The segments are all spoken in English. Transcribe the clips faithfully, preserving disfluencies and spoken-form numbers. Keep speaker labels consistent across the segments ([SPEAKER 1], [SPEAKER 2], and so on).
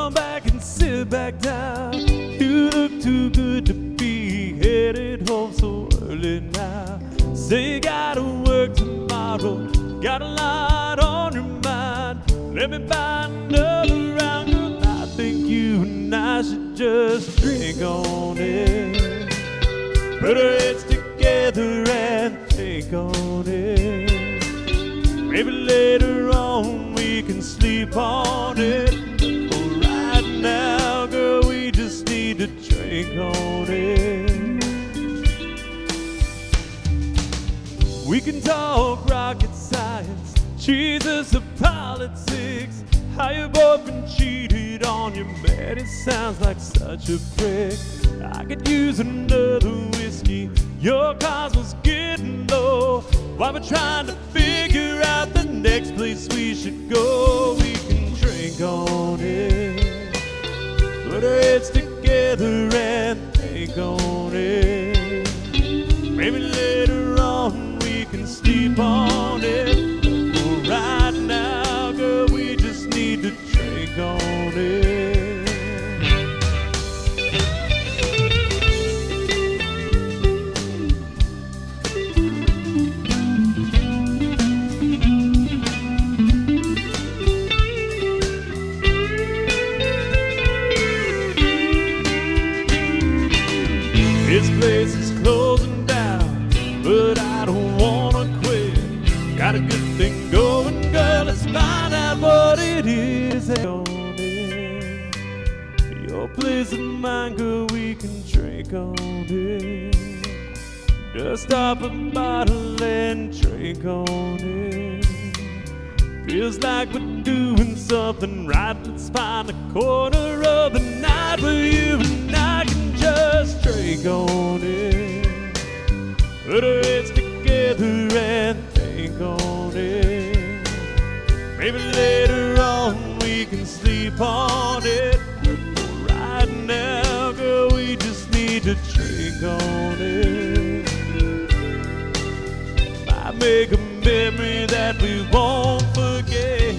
[SPEAKER 1] Come back and sit back down. You look too good to be headed home so early now. Say you gotta work tomorrow, got a lot on your mind. Let me buy another round, girl. I think you and I should just drink on it. Put our heads together and think on it. Maybe later on we can sleep on it. But right now, girl, we just need to drink on it. We can talk rocket science, Jesus of politics. How your boyfriend cheated on you, man, it sounds like such a prick. I could use another whiskey, your cause was getting low. While we're trying to figure out the next place we should go, we can drink on it. Put our heads together and think on it. Maybe later on we can sleep on it. But right now, girl, we just need to drink on it. This place is closing down, but I don't wanna quit. Got a good thing going, girl, let's find out what it is. On it. Your place and mine, girl, we can drink on it. Just stop a bottle and drink on it. Feels like we're doing something right. Let's find a corner of the night where you and I can just drink on it. Put our heads together and think on it. Maybe later on we can sleep on it. But for right now, girl, we just need to drink on it. Might make a memory that we won't forget.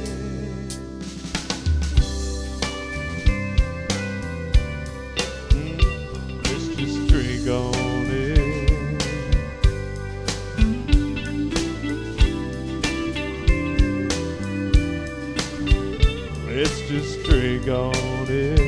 [SPEAKER 1] Mm, let's just drink on it. Let's just drink on it.